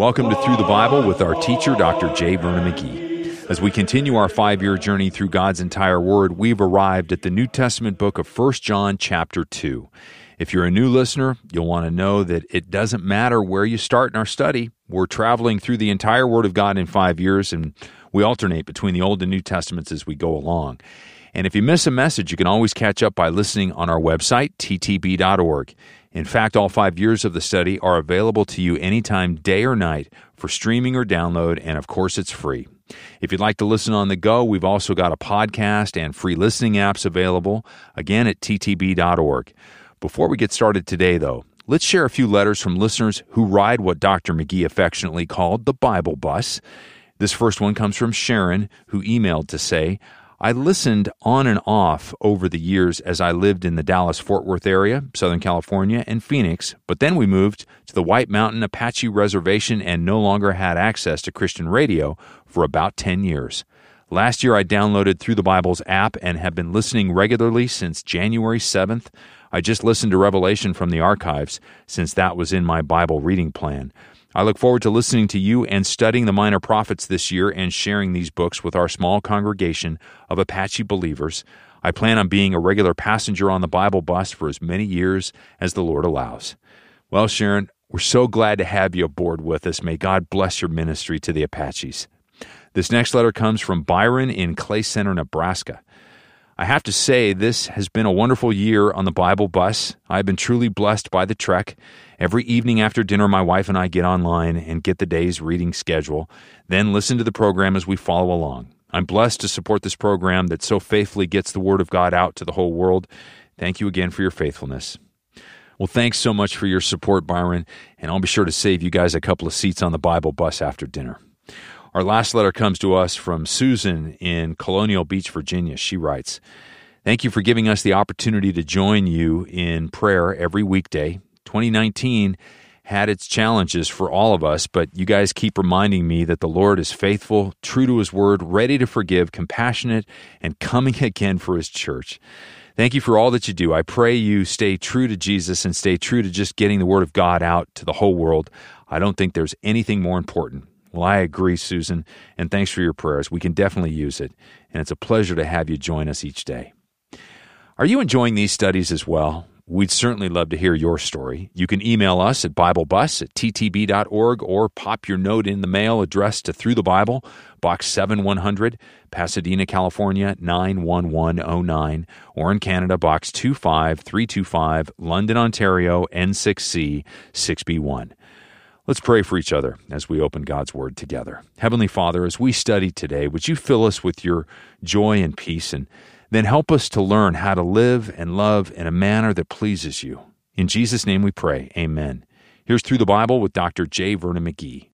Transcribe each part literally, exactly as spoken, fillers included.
Welcome to Through the Bible with our teacher, Doctor J. Vernon McGee. As we continue our five-year journey through God's entire Word, we've arrived at the New Testament book of First John chapter two. If you're a new listener, you'll want to know that it doesn't matter where you start in our study. We're traveling through the entire Word of God in five years, and we alternate between the Old and New Testaments as we go along. And if you miss a message, you can always catch up by listening on our website, t t b dot org. In fact, all five years of the study are available to you anytime, day or night, for streaming or download, and of course, it's free. If you'd like to listen on the go, we've also got a podcast and free listening apps available, again at t t b dot org. Before we get started today, though, let's share a few letters from listeners who ride what Doctor McGee affectionately called the Bible bus. This first one comes from Sharon, who emailed to say, I listened on and off over the years as I lived in the Dallas-Fort Worth area, Southern California, and Phoenix, but then we moved to the White Mountain Apache Reservation and no longer had access to Christian radio for about ten years. Last year I downloaded Through the Bible's app and have been listening regularly since January seventh. I just listened to Revelation from the archives since that was in my Bible reading plan. I look forward to listening to you and studying the Minor Prophets this year and sharing these books with our small congregation of Apache believers. I plan on being a regular passenger on the Bible bus for as many years as the Lord allows. Well, Sharon, we're so glad to have you aboard with us. May God bless your ministry to the Apaches. This next letter comes from Byron in Clay Center, Nebraska. I have to say, this has been a wonderful year on the Bible bus. I've been truly blessed by the trek. Every evening after dinner, my wife and I get online and get the day's reading schedule, then listen to the program as we follow along. I'm blessed to support this program that so faithfully gets the Word of God out to the whole world. Thank you again for your faithfulness. Well, thanks so much for your support, Byron, and I'll be sure to save you guys a couple of seats on the Bible bus after dinner. Our last letter comes to us from Susan in Colonial Beach, Virginia. She writes, Thank you for giving us the opportunity to join you in prayer every weekday. twenty nineteen had its challenges for all of us, but you guys keep reminding me that the Lord is faithful, true to His word, ready to forgive, compassionate, and coming again for His church. Thank you for all that you do. I pray you stay true to Jesus and stay true to just getting the Word of God out to the whole world. I don't think there's anything more important. Well, I agree, Susan, and thanks for your prayers. We can definitely use it, and it's a pleasure to have you join us each day. Are you enjoying these studies as well? We'd certainly love to hear your story. You can email us at biblebus at t t b dot org or pop your note in the mail addressed to Through the Bible, Box seven one hundred, Pasadena, California, nine one one oh nine, or in Canada, Box two five three two five, London, Ontario, N six C six B one. Let's pray for each other as we open God's Word together. Heavenly Father, as we study today, would you fill us with your joy and peace, and then help us to learn how to live and love in a manner that pleases you. In Jesus' name we pray, amen. Here's Through the Bible with Doctor J. Vernon McGee.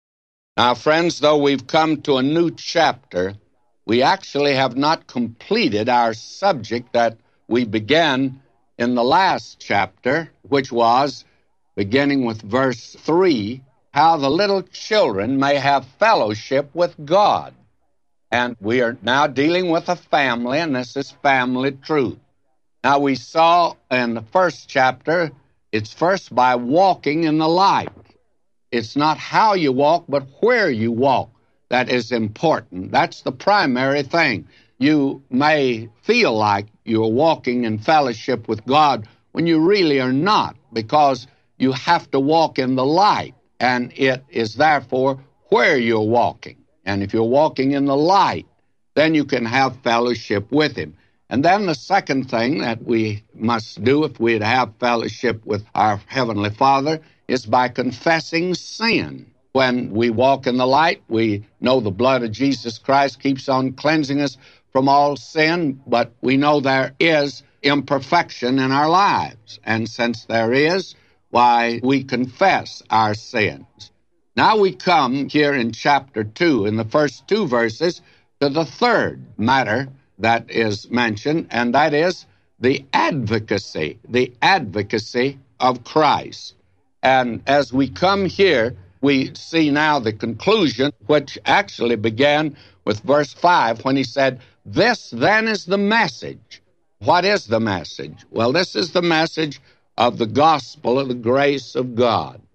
Now, friends, though we've come to a new chapter, we actually have not completed our subject that we began in the last chapter, which was, beginning with verse three, how the little children may have fellowship with God. And we are now dealing with a family, and this is family truth. Now, we saw in the first chapter, it's first by walking in the light. It's not how you walk, but where you walk that is important. That's the primary thing. You may feel like you're walking in fellowship with God when you really are not, because you have to walk in the light, and it is therefore where you're walking. And if you're walking in the light, then you can have fellowship with Him. And then the second thing that we must do if we'd have fellowship with our Heavenly Father is by confessing sin. When we walk in the light, we know the blood of Jesus Christ keeps on cleansing us from all sin, but we know there is imperfection in our lives. And since there is, why, we confess our sins. Now we come here in chapter two, in the first two verses, to the third matter that is mentioned, and that is the advocacy, the advocacy of Christ. And as we come here, we see now the conclusion, which actually began with verse five, when he said, This then is the message. What is the message? Well, this is the message of the gospel of the grace of God.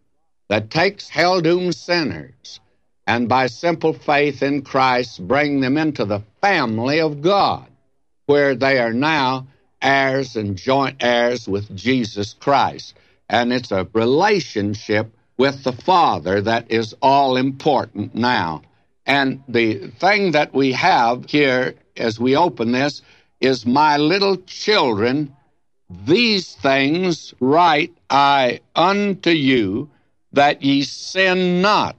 that takes hell-doomed sinners and by simple faith in Christ bring them into the family of God, where they are now heirs and joint heirs with Jesus Christ. And it's a relationship with the Father that is all important now. And the thing that we have here as we open this is, my little children, these things write I unto you, that ye sin not.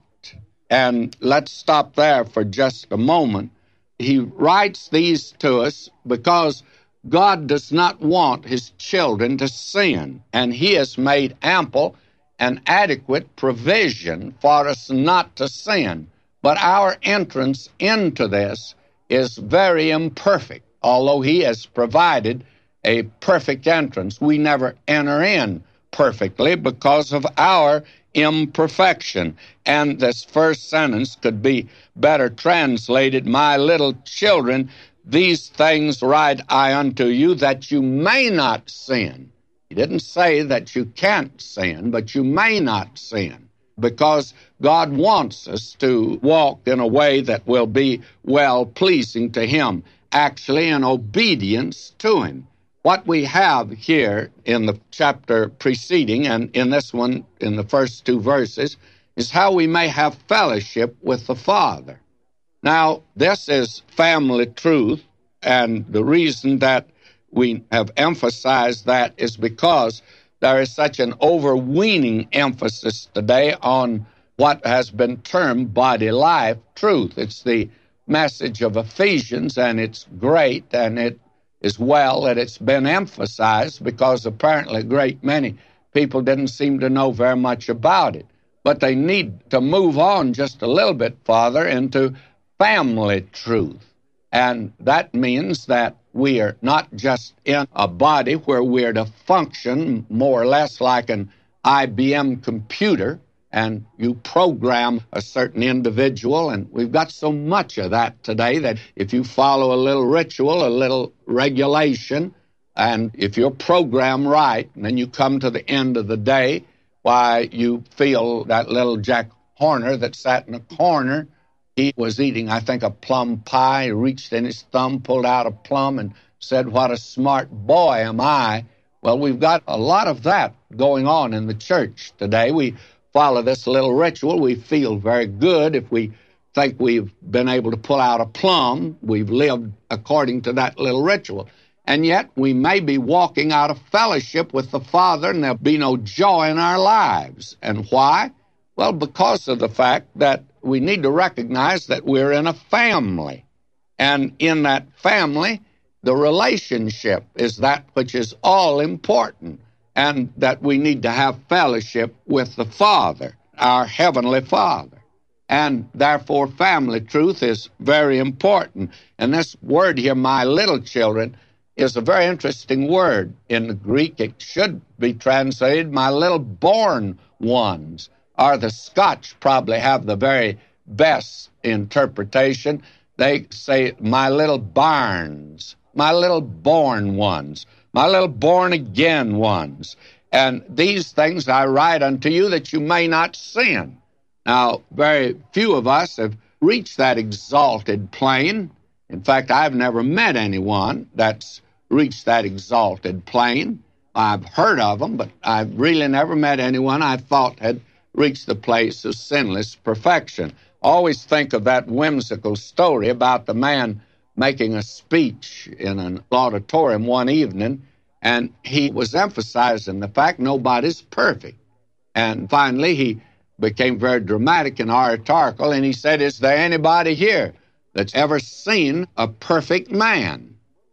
And let's stop there for just a moment. He writes these to us because God does not want his children to sin, and he has made ample and adequate provision for us not to sin. But our entrance into this is very imperfect. Although he has provided a perfect entrance, we never enter in perfectly because of our imperfection. And this first sentence could be better translated, my little children, these things write I unto you, that you may not sin. He didn't say that you can't sin, but you may not sin, because God wants us to walk in a way that will be well-pleasing to him, actually in obedience to him. What we have here in the chapter preceding, and in this one, in the first two verses, is how we may have fellowship with the Father. Now, this is family truth, and the reason that we have emphasized that is because there is such an overweening emphasis today on what has been termed body life truth. It's the message of Ephesians, and it's great, and it is well that it's been emphasized, because apparently a great many people didn't seem to know very much about it. But they need to move on just a little bit farther into family truth. And that means that we are not just in a body where we're to function more or less like an I B M computer, and you program a certain individual, and we've got so much of that today that if you follow a little ritual, a little regulation, and if you're programmed right, and then you come to the end of the day, why, you feel that little Jack Horner that sat in a corner, he was eating, I think, a plum pie. He reached in his thumb, pulled out a plum, and said, what a smart boy am I. Well, we've got a lot of that going on in the church today. We follow this little ritual. We feel very good if we think we've been able to pull out a plum. We've lived according to that little ritual. And yet we may be walking out of fellowship with the Father, and there'll be no joy in our lives. And why? Well, because of the fact that we need to recognize that we're in a family. And in that family, the relationship is that which is all important, and that we need to have fellowship with the Father, our Heavenly Father. And therefore, family truth is very important. And this word here, my little children, is a very interesting word. In the Greek, it should be translated, my little born ones. Or the Scotch probably have the very best interpretation. They say, my little barns, my little born ones, my little born-again ones. And these things I write unto you that you may not sin. Now, very few of us have reached that exalted plane. In fact, I've never met anyone that's reached that exalted plane. I've heard of them, but I've really never met anyone I thought had reached the place of sinless perfection. Always think of that whimsical story about the man making a speech in an auditorium one evening, and he was emphasizing the fact nobody's perfect. And finally, he became very dramatic and oratorical, and he said, is there anybody here that's ever seen a perfect man?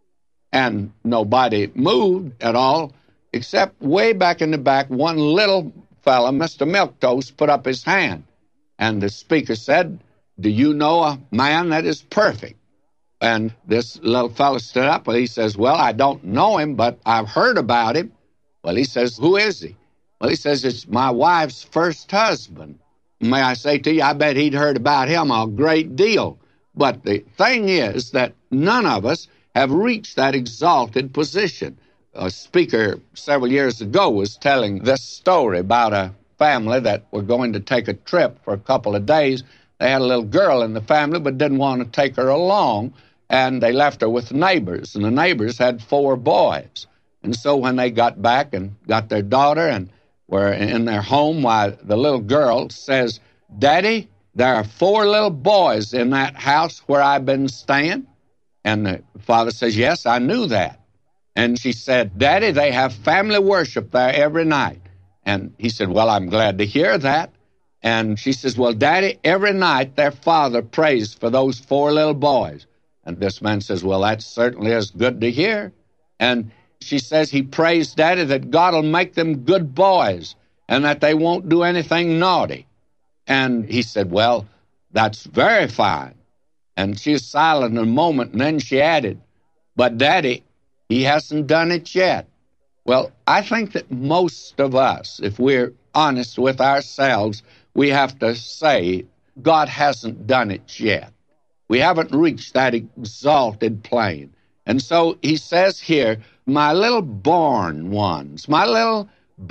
And nobody moved at all, except way back in the back, one little fellow, Mister Milquetoast, put up his hand. And the speaker said, do you know a man that is perfect? And this little fellow stood up, and he says, well, I don't know him, but I've heard about him. Well, he says, who is he? Well, he says, it's my wife's first husband. May I say to you, I bet he'd heard about him a great deal. But the thing is that none of us have reached that exalted position. A speaker several years ago was telling this story about a family that were going to take a trip for a couple of days. They had a little girl in the family but didn't want to take her along, and they left her with neighbors, and the neighbors had four boys. And so when they got back and got their daughter and were in their home, why, the little girl says, "Daddy, there are four little boys in that house where I've been staying." And the father says, "Yes, I knew that." And she said, "Daddy, they have family worship there every night." And he said, "Well, I'm glad to hear that." And she says, "Well, Daddy, every night their father prays for those four little boys." And this man says, "Well, that certainly is good to hear." And she says, "He prays, Daddy, that God will make them good boys and that they won't do anything naughty." And he said, "Well, that's very fine." And she was silent a moment, and then she added, "But, Daddy, he hasn't done it yet." Well, I think that most of us, if we're honest with ourselves, we have to say, God hasn't done it yet. We haven't reached that exalted plane. And so he says here, "My little born ones, my little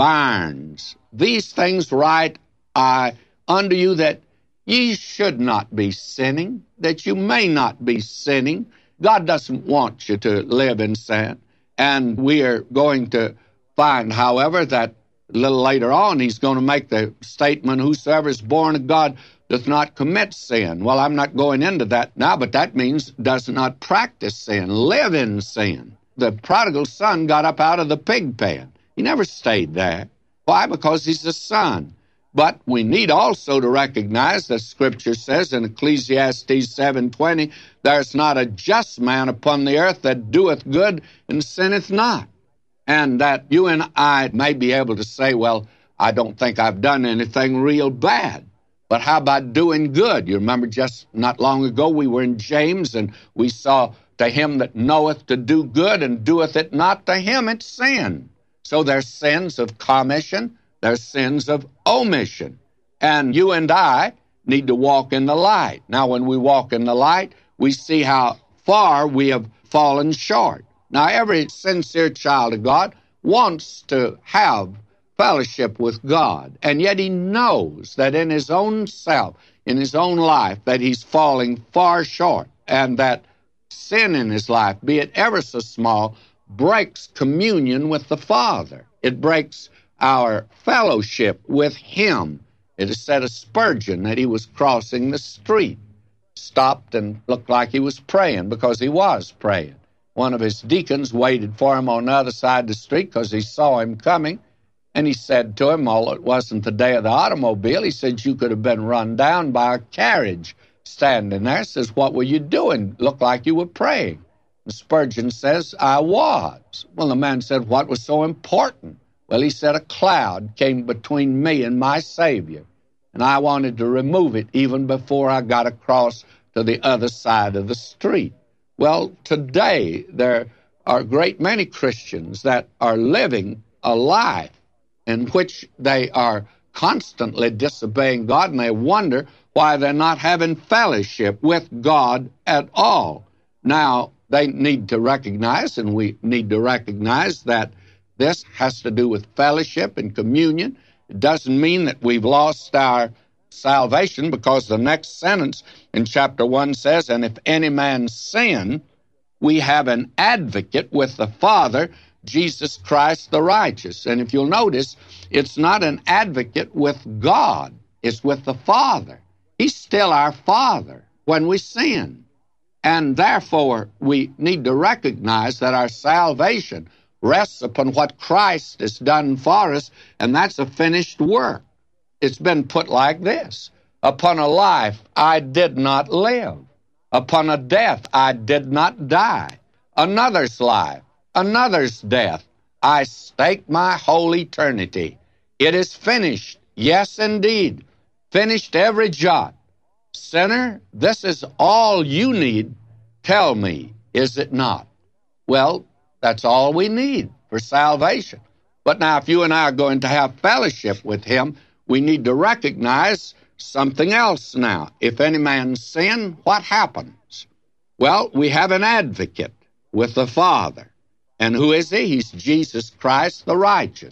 bairns, these things write I unto you, that ye should not be sinning, that you may not be sinning." God doesn't want you to live in sin. And we are going to find, however, that a little later on he's going to make the statement, "Whosoever is born of God doth not commit sin." Well, I'm not going into that now, but that means does not practice sin, live in sin. The prodigal son got up out of the pig pen. He never stayed there. Why? Because he's a son. But we need also to recognize that Scripture says in Ecclesiastes seven twenty, "There's not a just man upon the earth that doeth good and sinneth not." And that you and I may be able to say, "Well, I don't think I've done anything real bad." But how about doing good? You remember just not long ago we were in James and we saw, "To him that knoweth to do good and doeth it not, to him it's sin." So there's sins of commission, there's sins of omission. And you and I need to walk in the light. Now, when we walk in the light, we see how far we have fallen short. Now, every sincere child of God wants to have fellowship with God, and yet he knows that in his own self, in his own life, that he's falling far short, and that sin in his life, be it ever so small, breaks communion with the Father. It breaks our fellowship with him. It is said of Spurgeon that he was crossing the street, stopped and looked like he was praying, because he was praying. One of his deacons waited for him on the other side of the street because he saw him coming, and he said to him, although it wasn't the day of the automobile, he said, "You could have been run down by a carriage standing there." He says, "What were you doing? Looked like you were praying." And Spurgeon says, "I was." Well, the man said, "What was so important?" Well, he said, "A cloud came between me and my Savior, and I wanted to remove it even before I got across to the other side of the street." Well, today there are a great many Christians that are living a life in which they are constantly disobeying God, and they wonder why they're not having fellowship with God at all. Now, they need to recognize, and we need to recognize, that this has to do with fellowship and communion. It doesn't mean that we've lost our salvation, because the next sentence in chapter one says, "And if any man sin, we have an advocate with the Father, Jesus Christ the righteous." And if you'll notice, it's not an advocate with God, it's with the Father. He's still our Father when we sin. And therefore, we need to recognize that our salvation rests upon what Christ has done for us, and that's a finished work. It's been put like this: "Upon a life I did not live, upon a death I did not die. Another's life, another's death, I stake my whole eternity. It is finished, yes, indeed, finished every jot. Sinner, this is all you need. Tell me, is it not?" Well, that's all we need for salvation. But now, if you and I are going to have fellowship with him, we need to recognize something else now. If any man sin, what happens? Well, we have an advocate with the Father. And who is he? He's Jesus Christ the righteous.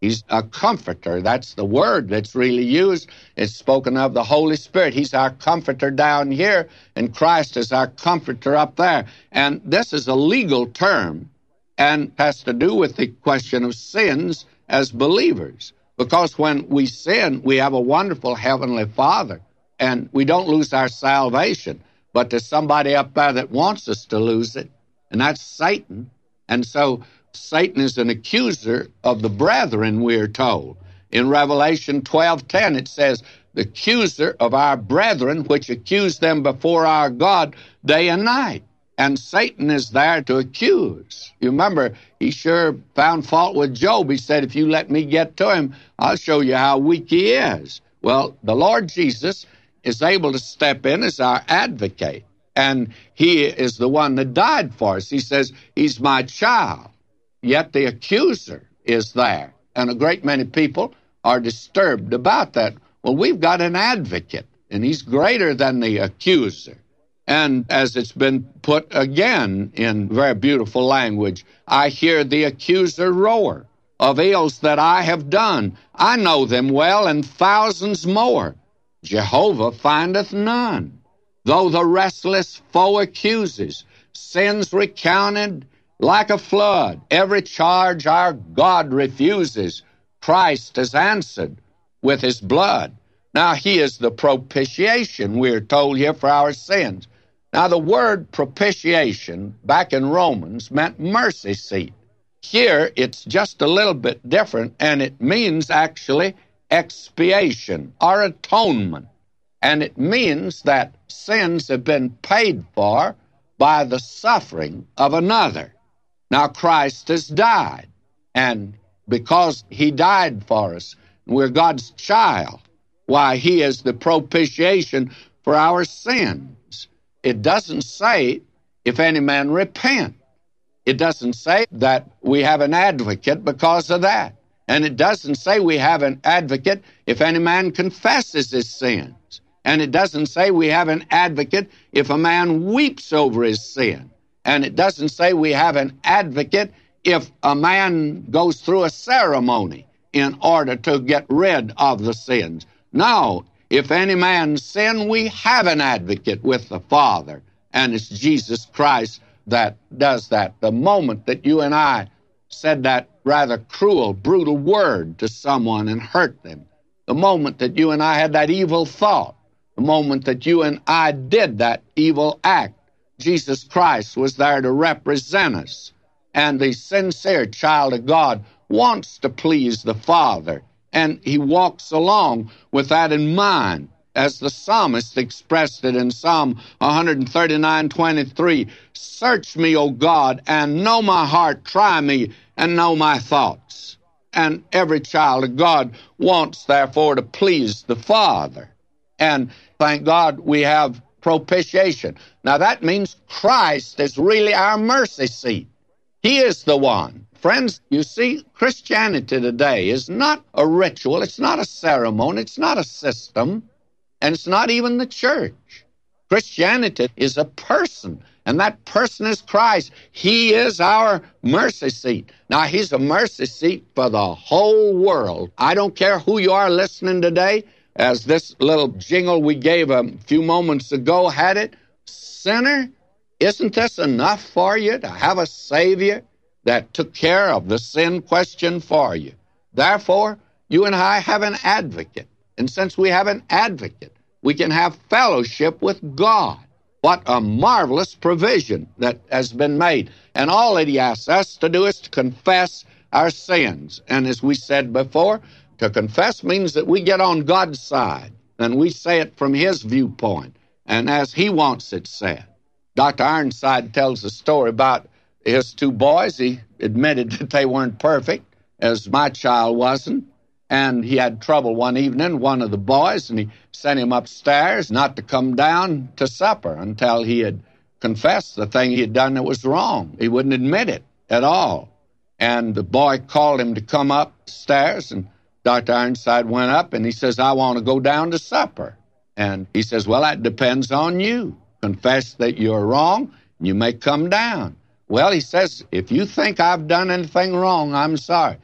He's a comforter. That's the word that's really used. It's spoken of the Holy Spirit. He's our comforter down here, and Christ is our comforter up there. And this is a legal term and has to do with the question of sins as believers. Because when we sin, we have a wonderful Heavenly Father, and we don't lose our salvation. But there's somebody up there that wants us to lose it, and that's Satan. And so Satan is an accuser of the brethren, we're told. In Revelation twelve ten, it says, the accuser of our brethren, which accuse them before our God day and night. And Satan is there to accuse. You remember, he sure found fault with Job. He said, if you let me get to him, I'll show you how weak he is. Well, the Lord Jesus is able to step in as our advocate, and he is the one that died for us. He says, he's my child. Yet the accuser is there, and a great many people are disturbed about that. Well, we've got an advocate, and he's greater than the accuser. And as it's been put again in very beautiful language, I hear the accuser roar of ills that I have done. I know them well, and thousands more. Jehovah findeth none. Though the restless foe accuses, sins recounted like a flood, every charge our God refuses, Christ has answered with his blood. Now, he is the propitiation, we're told here, for our sins. Now, the word propitiation back in Romans meant mercy seat. Here, it's just a little bit different, and it means actually expiation or atonement. And it means that sins have been paid for by the suffering of another. Now, Christ has died, and because he died for us, we're God's child, why, he is the propitiation for our sins. It doesn't say, if any man repent. It doesn't say that we have an advocate because of that. And it doesn't say we have an advocate if any man confesses his sins. And it doesn't say we have an advocate if a man weeps over his sin. And it doesn't say we have an advocate if a man goes through a ceremony in order to get rid of the sins. No, if any man sin, we have an advocate with the Father, and it's Jesus Christ that does that. The moment that you and I said that rather cruel, brutal word to someone and hurt them, the moment that you and I had that evil thought, the moment that you and I did that evil act, Jesus Christ was there to represent us. And the sincere child of God wants to please the Father, and he walks along with that in mind. As the psalmist expressed it in Psalm one thirty-nine twenty-three, search me, O God, and know my heart, try me, and know my thoughts. And every child of God wants, therefore, to please the Father. And thank God we have propitiation. Now that means Christ is really our mercy seat. He is the one. Friends, you see, Christianity today is not a ritual, it's not a ceremony, it's not a system, and it's not even the church. Christianity is a person, and that person is Christ. He is our mercy seat. Now, he's a mercy seat for the whole world. I don't care who you are listening today, as this little jingle we gave a few moments ago had it. Sinner, isn't this enough for you to have a Savior that took care of the sin question for you? Therefore, you and I have an advocate. And since we have an advocate, we can have fellowship with God. What a marvelous provision that has been made. And all that he asks us to do is to confess our sins. And as we said before, to confess means that we get on God's side, and we say it from his viewpoint, and as he wants it said. Doctor Ironside tells a story about his two boys. He admitted that they weren't perfect, as my child wasn't. And he had trouble one evening, one of the boys, and he sent him upstairs not to come down to supper until he had confessed the thing he had done that was wrong. He wouldn't admit it at all. And the boy called him to come upstairs, and Doctor Ironside went up, and he says, I want to go down to supper. And he says, well, that depends on you. Confess that you're wrong, and you may come down. Well, he says, if you think I've done anything wrong, I'm sorry.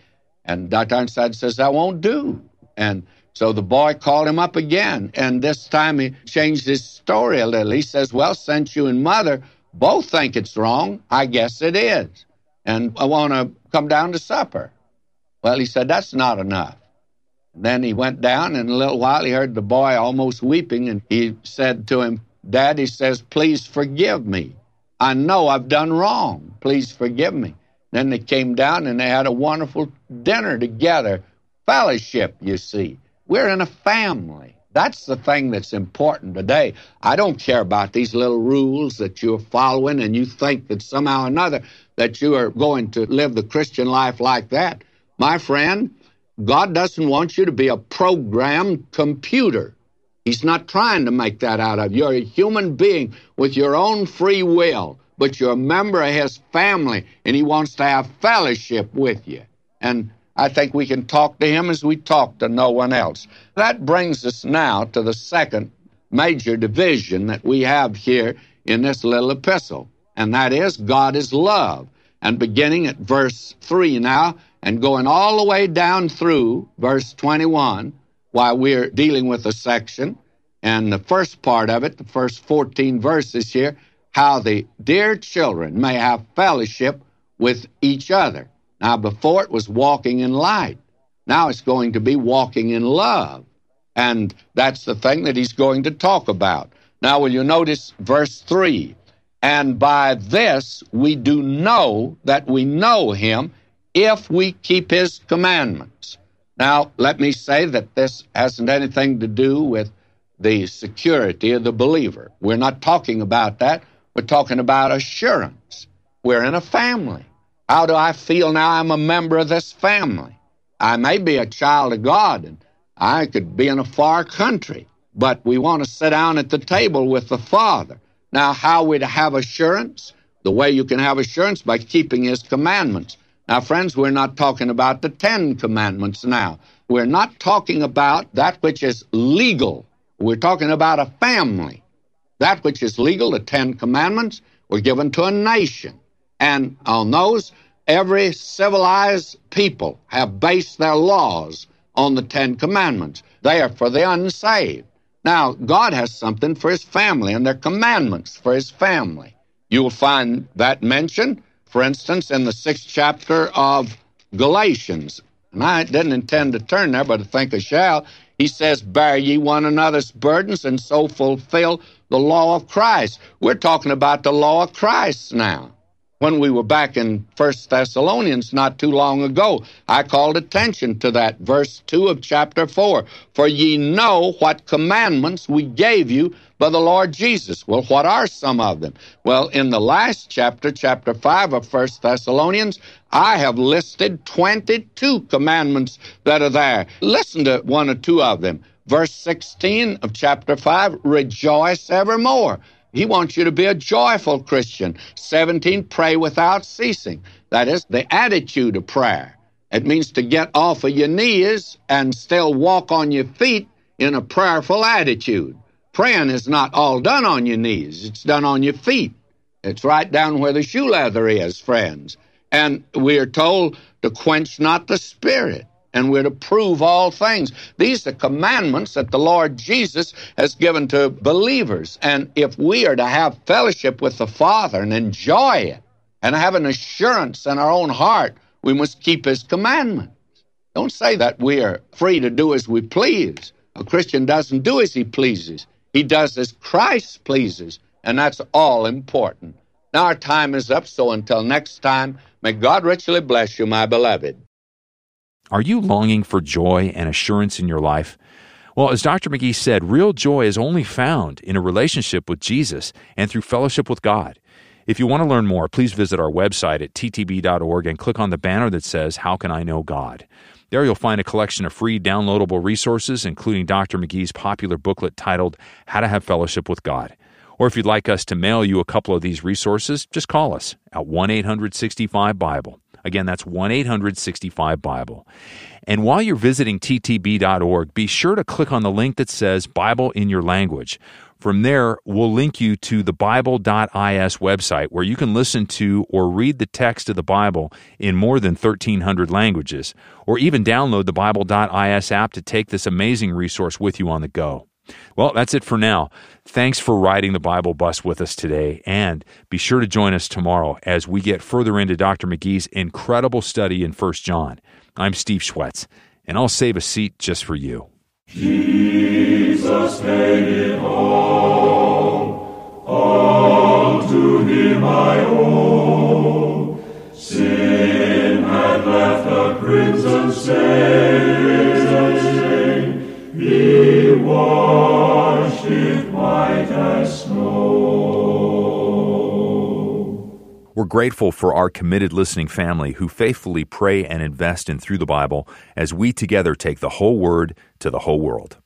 And Doctor Ironside says, that won't do. And so the boy called him up again, and this time he changed his story a little. He says, well, since you and Mother both think it's wrong, I guess it is. And I want to come down to supper. Well, he said, that's not enough. And then he went down, and in a little while he heard the boy almost weeping, and he said to him, Dad, he says, please forgive me. I know I've done wrong. Please forgive me. Then they came down, and they had a wonderful dinner together. Fellowship, you see. We're in a family. That's the thing that's important today. I don't care about these little rules that you're following and you think that somehow or another that you are going to live the Christian life like that. My friend, God doesn't want you to be a programmed computer. He's not trying to make that out of you. You're a human being with your own free will, but you're a member of His family, and He wants to have fellowship with you. And I think we can talk to Him as we talk to no one else. That brings us now to the second major division that we have here in this little epistle, and that is God is love. And beginning at verse three now, and going all the way down through verse twenty-one, while we're dealing with a section, and the first part of it, the first fourteen verses here, how the dear children may have fellowship with each other. Now, before it was walking in light. Now it's going to be walking in love. And that's the thing that he's going to talk about. Now, will you notice verse three? And by this we do know that we know Him if we keep His commandments. Now, let me say that this hasn't anything to do with the security of the believer. We're not talking about that. We're talking about assurance. We're in a family. How do I feel now I'm a member of this family? I may be a child of God, and I could be in a far country, but we want to sit down at the table with the Father. Now, how we to have assurance? The way you can have assurance by keeping His commandments. Now, friends, we're not talking about the Ten Commandments now. We're not talking about that which is legal. We're talking about a family. That which is legal, the Ten Commandments, were given to a nation. And on those, every civilized people have based their laws on the Ten Commandments. They are for the unsaved. Now, God has something for His family, and they're commandments for His family. You'll find that mentioned, for instance, in the sixth chapter of Galatians. And I didn't intend to turn there, but I think I shall. He says, bear ye one another's burdens, and so fulfill the law of Christ. We're talking about the law of Christ now. When we were back in First Thessalonians not too long ago, I called attention to that, verse two of chapter four. For ye know what commandments we gave you by the Lord Jesus. Well, what are some of them? Well, in the last chapter, chapter five of First Thessalonians, I have listed twenty-two commandments that are there. Listen to one or two of them. Verse sixteen of chapter five, rejoice evermore. He wants you to be a joyful Christian. seventeen, pray without ceasing. That is the attitude of prayer. It means to get off of your knees and still walk on your feet in a prayerful attitude. Praying is not all done on your knees. It's done on your feet. It's right down where the shoe leather is, friends. And we are told to quench not the spirit. And we're to prove all things. These are commandments that the Lord Jesus has given to believers. And if we are to have fellowship with the Father and enjoy it and have an assurance in our own heart, we must keep His commandments. Don't say that we are free to do as we please. A Christian doesn't do as he pleases. He does as Christ pleases, and that's all important. Now our time is up, so until next time, may God richly bless you, my beloved. Are you longing for joy and assurance in your life? Well, as Doctor McGee said, real joy is only found in a relationship with Jesus and through fellowship with God. If you want to learn more, please visit our website at t t b dot org and click on the banner that says, How Can I Know God? There you'll find a collection of free downloadable resources, including Doctor McGee's popular booklet titled How to Have Fellowship with God. Or if you'd like us to mail you a couple of these resources, just call us at one eight hundred sixty-five Bible. Again, that's one eight hundred sixty-five Bible. And while you're visiting t t b dot org, be sure to click on the link that says Bible in your language. From there, we'll link you to the Bible dot I S website where you can listen to or read the text of the Bible in more than thirteen hundred languages, or even download the Bible dot I S app to take this amazing resource with you on the go. Well, that's it for now. Thanks for riding the Bible bus with us today, and be sure to join us tomorrow as we get further into Doctor McGee's incredible study in First John. I'm Steve Schwetz, and I'll save a seat just for you. Jesus paid it all, all to him I owe. Sin had left a crimson stain, he washed it white as snow. We're grateful for our committed listening family who faithfully pray and invest in Through the Bible as we together take the whole Word to the whole world.